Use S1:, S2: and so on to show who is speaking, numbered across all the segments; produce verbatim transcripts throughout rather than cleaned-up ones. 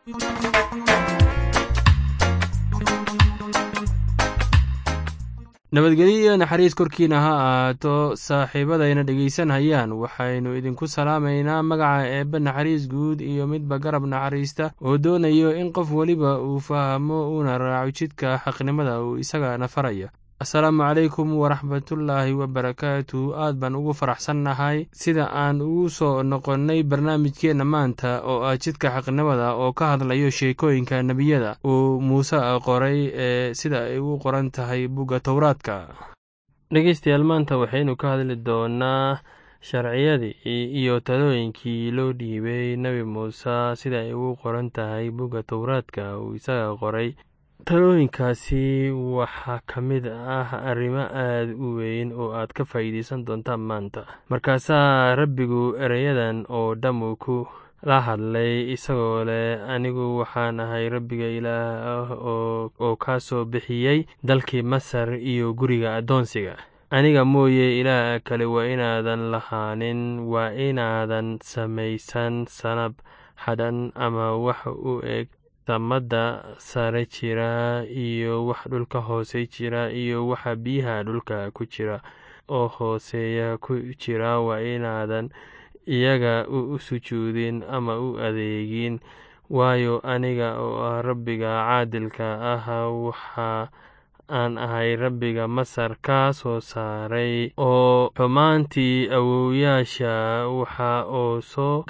S1: nabadgelyo iyo naxariis korkiina ha ahaato saaxiibadayna dhegaysanayaan waxaynu idinku salaamaynaa magaca eebbe naxariis guud iyo midba garab naxariista oo doonayo in qof weliba uu fahmo uuna raaco jidka xaqnimada uu isagana faraya. asalaamu calaykum waraxmatullaahi wabarakaatu. aad baan ugu faraxsannahay sida aan ugu soo noqonnay barnaamijkeenna maanta oo ah jidka xaqnimada oo ka hadlayo sheekooyinka nebiyada uu muuse qoray ee sida ay u qoran tahay bugga towraadka. dhegeystayaal, maanta waxaynu ka hadli doonaa sharciyadii iyo talooyinkii loo dhiibay nebi muuse sida ay ugu qoran tahay bugga towraadka uu isaga qoray. talooyinkaasi waxaa ka mid ah arrimo aad u weyn oo aad ka faa'iidaysan doontaan maanta. markaasaa rabbigu ereyadan oo dhammu ku la hadlay isagoo leh, anigu waxaan ahay rabbiga ilaah ah oo kaa soo bixiyey dalkii masar iyo guriga addoonsiga. aniga mooye ilaah kale waa inaadan lahaanin, waa inaadan samaysan sanab xadhan ama wax u eg samada sare jira iyo wax dhulka hoose jira iyo waxa biyaha dhulka ku jira oo hooseeya ku jira. waa inaadan iyaga u sujuudin ama u adeegin, waayo aniga oo ah rabbiga caadilka ah waxa aan ahay rabbiga masar kaa soo saaray oo xumaantii awowyaasha waxa oo soo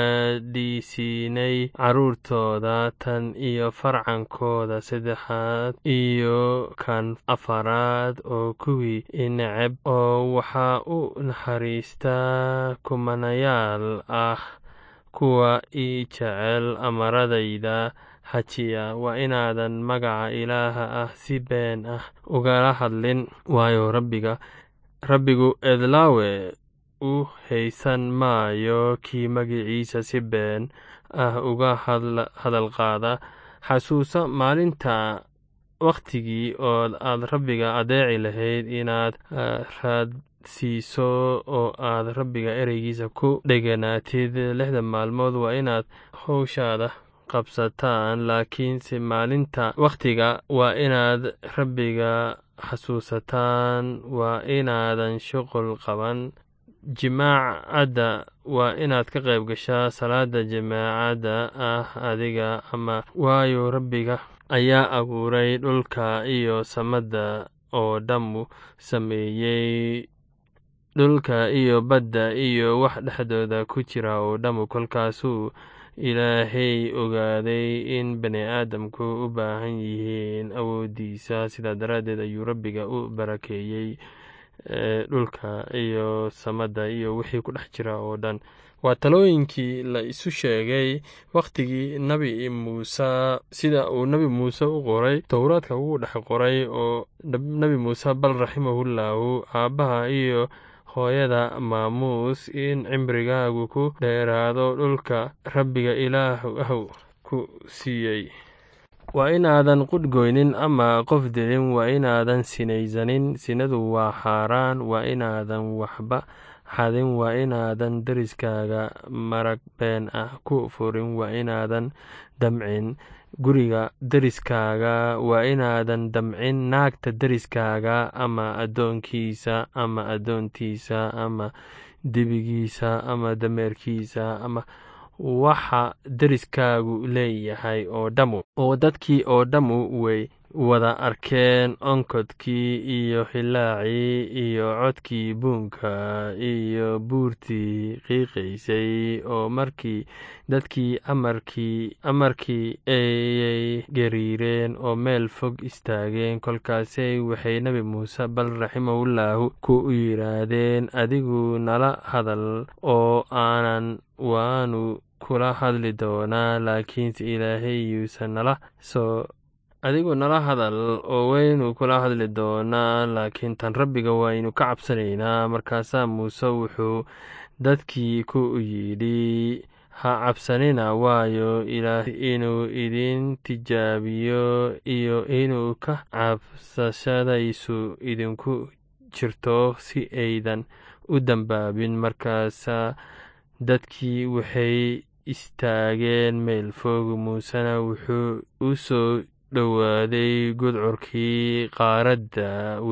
S1: gaadhsiinay carruurtooda tan iyo farcankooda saddexaad iyo kan afaraad oo kuwii ineceb, oo waxa u naxariistaa kumanayaal ah kuwa i jecel amaradayda hajiya. waa inaadan magaca ilaaha ah si been ah ugala hadlin, waayo rabbiga rabbigu edlaawe u haysan maayo kii magiciisa si been ah uga hadal qaada. xasuusa maalinta wakhtigii oo aad rabbiga adeeci lahayd inaad raadsiiso oo aad rabbiga ereygiisa ku dheganaatid lixda maalmood. waa inaad howshaada qabsataan, laakiinse maalinta wakhtiga waa inaad rabbiga xasuusataan. waa inaadan shuqul qaban. jimaacadda waa inaad ka qayb gashaa salaada jimaacadda ah adiga ama, waayo rabbiga ayaa abuuray dhulka iyo samada oo dhammu sameeyey dhulka iyo badda iyo wax dhexdooda ku jira oo dhammu. kolkaasuu ilaahay ogaaday in bani aadamku u baahan yihiin awoodiisa, sidaa daraaddeed ayuu rabbiga u barakeeyey dhulka iyo samada iyo wixii ku dhex jira oo dhan. waa talooyinkii la isu sheegay wakhtigii nebi muuse, sida uu nebi muuse u qoray towraadka ugu dhex qoray oo nebi muuse bal raximahullaahu aabbaha iyo hooyada maamuus in cimrigaagu ku dheeraado dhulka rabbiga ilaah ah ku siiyey. waa inaadan qudhgoynin ama qof dilin. waa inaadan sinaysanin, sinadu waa xaaraan. waa inaadan waxba xadin. waa inaadan deriskaaga marag been ah ku furin. waa inaadan damcin guriga deriskaaga. waa inaadan damcin naagta deriskaaga ama addoonkiisa ama addoontiisa ama dibigiisa ama dameerkiisa ama waxa deriskaagu leeyahay oo dhammu. oo dadkii oo dhammu way wada arkeen onkodkii iyo hilaacii iyo codkii buunka iyo buurtii qiiqaysay oo markii dadkii amarkii amarkii ayay gariireen oo meel fog istaageen. kolkaasay waxay nebi muuse bal raximahullaahu ku yidhaahdeen, adigu nala hadal oo aanan waanu kula hadli doonaa, laakiinse ilaahay yuusan nala soo adigu nala hadal oo waynu kula hadli doonaa, laakiin tan rabbiga waynu ka cabsanaynaa. markaasaa muuse wuxuu dadkii ku yidhi, ha cabsanina, waayo ilaah inuu idin tijaabiyo iyo inuu ka cabsashadaysu idinku jirto si aydan u dambaabin. markaasaa dadkii waxay istaageen meel fog. muusena wuxuu u soo dhowaaday gudcurkii qaaradda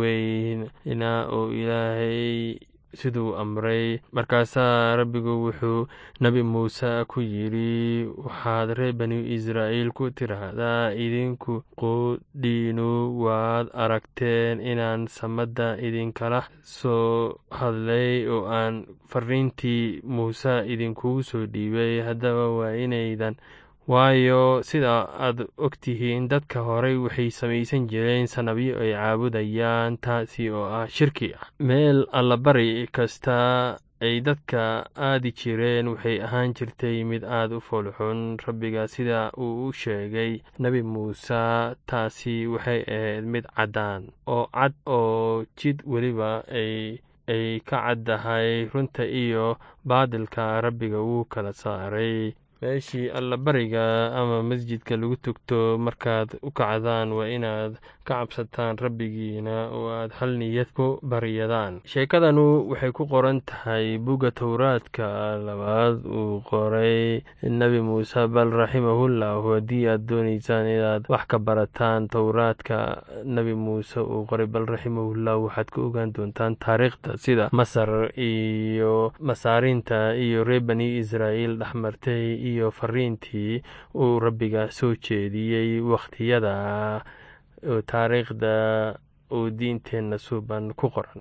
S1: weyna oo ilaahay siduu amray. markaasaa rabbigu wuxuu nebi muuse ku yidhi, waxaad reer bani israa'iil ku tiraahdaa, idinku qudhiinu waad aragteen inaan samada idinkala soo hadlay oo aan fariintii muuse idinkugu soo dhiibay. haddaba waa inaydan waayo sida aad ogtihiin dadka horey waxay samaysan jireen sanabyo ay caabudayaan, taasi oo ah shirki ah. meel allabari kasta ay dadka aadi jireen waxay ahaan jirtay mid aad u foolxun rabbiga sida uu u sheegay nebi muuse. taasi waxay ahayd mid caddaan oo cad oo jid weliba ay ay ka caddahay runta iyo baadilka. rabbiga wuu kala saaray. meeshii allabariga ama masjidka lagu tugto markaad u kacdaan waa inaad ka cabsataan rabbigiina oo aad hal niyad ku baryadaan. sheekadanu waxay ku qoran tahay bugga towraadka labaad uu qoray nebi muuse. bal raximahullahu haddii aad doonaysaan inaad wax ka barataan towraadka nebi muuse uu qoray bal raximahullahu waxaad ka ogaan doontaan taariikhda sida masar iyo masaarinta iyo reer bani israa'iil dhexmartay iyo fariintii uu rabbiga soo jeediyey wakhtiyada taariikhda uu diinteenna suuban ku qoran.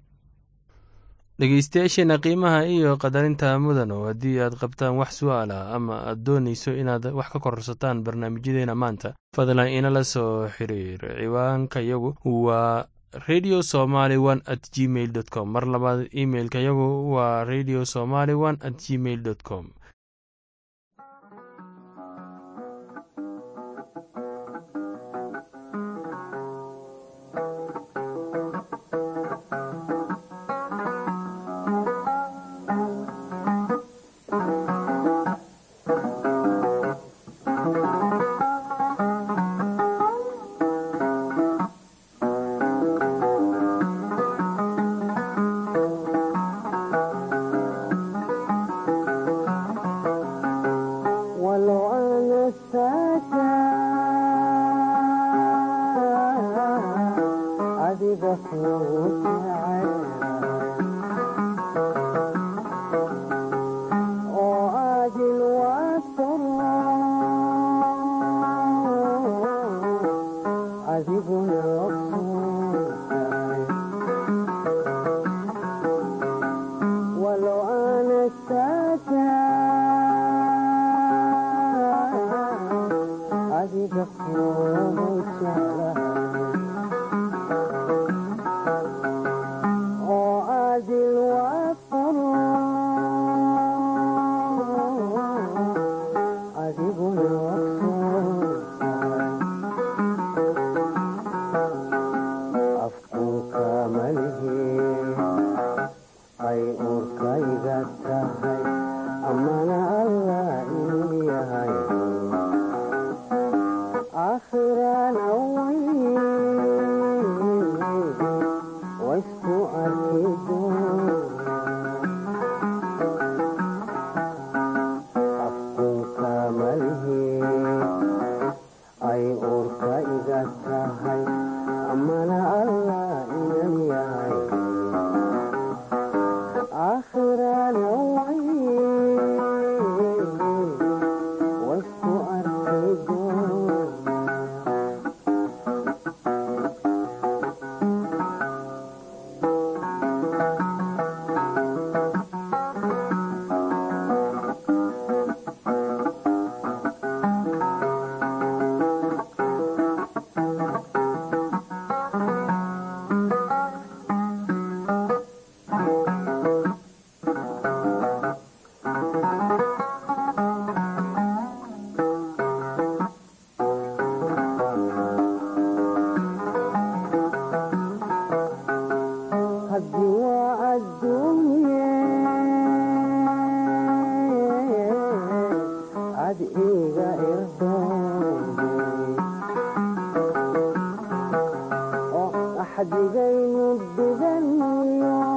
S1: dhegeystayaasheena qiimaha iyo qadarinta mudano, haddii aad qabtaan wax su'aal ah ama aad doonayso inaad wax ka korsataan barnaamijyadeena maanta, fadlan inala soo xiriir. ciwaanka yagu waa radio somaly one at gmail dot com. mar labaad imailka yagu waa radio somaly one at gmail dot com.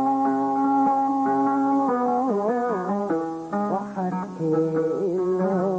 S2: Hello.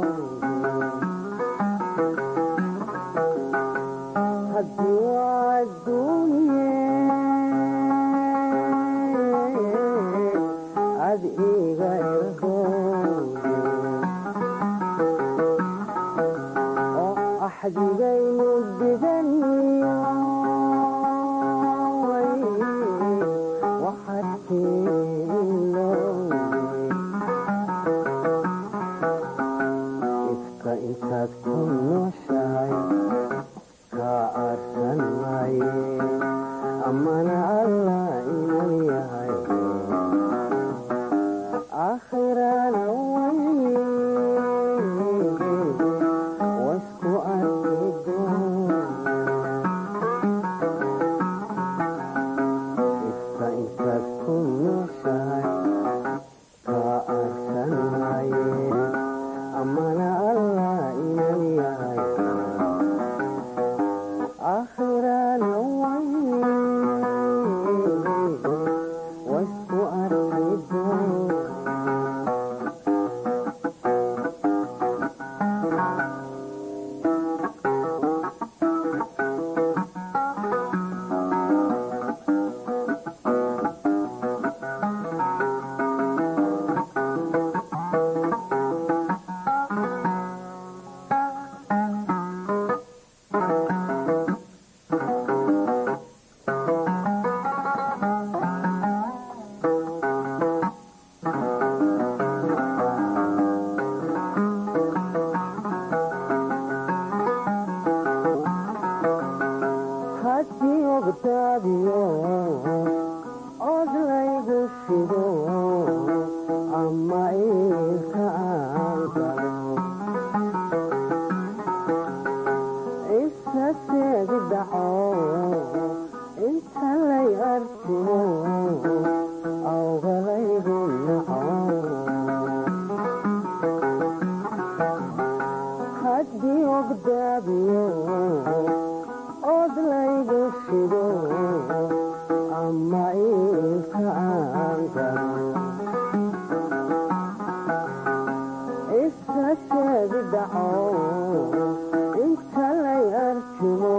S2: إسكاشي بدعو إنت لا يرجمو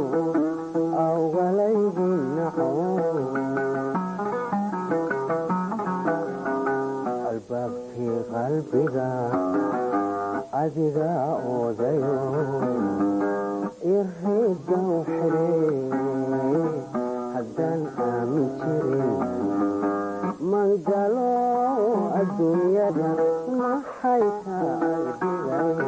S2: أولا يبنعو الباب في قلبك أدقى أوديو إرهيد وحري حدان آمن شرين من قالوا الدنيا ما حيثا أدقى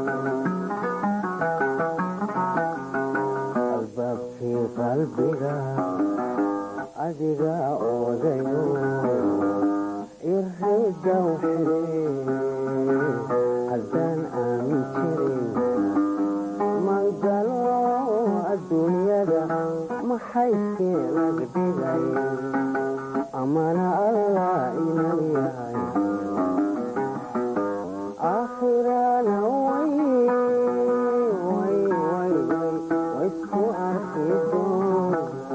S2: الباب في قلبك أدقى أوديو إرهيد وحري حدان آمن شرين من قالوا الدنيا ما حيثي لقدقي أمانا الله إلهي آخرانا وي وي وي وي ويسكو أركيدون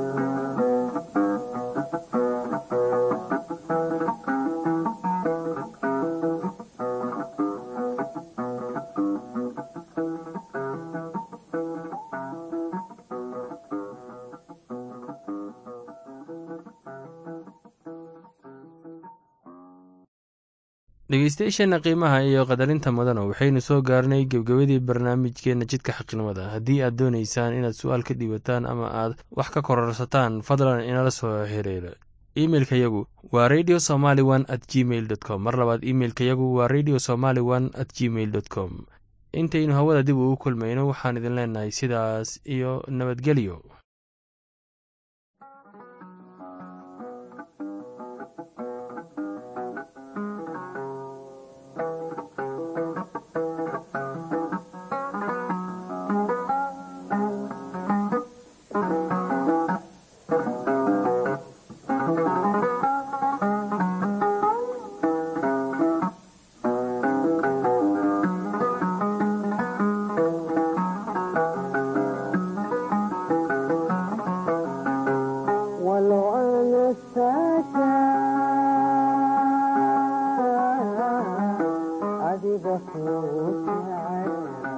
S1: dhegeystayaasheena qiimaha iyo qadarinta mudana waxaynu soo gaarnay gebgabadii barnaamijkeena jidka xaqnimada. haddii aad doonaysaan inaad su-aal ka dhiibataan ama aad wax ka kororsataan fadlan inala soo xiriira imeilka yagu waa radio somaly one at gmail dot com. mar labaad imeilka yagu waa radio somaly one at gmail dot com. intaynu hawada dib ugu kulmayno waxaan idin leenahay sidaas iyo nabadgelyo.
S2: أدي بصوت عين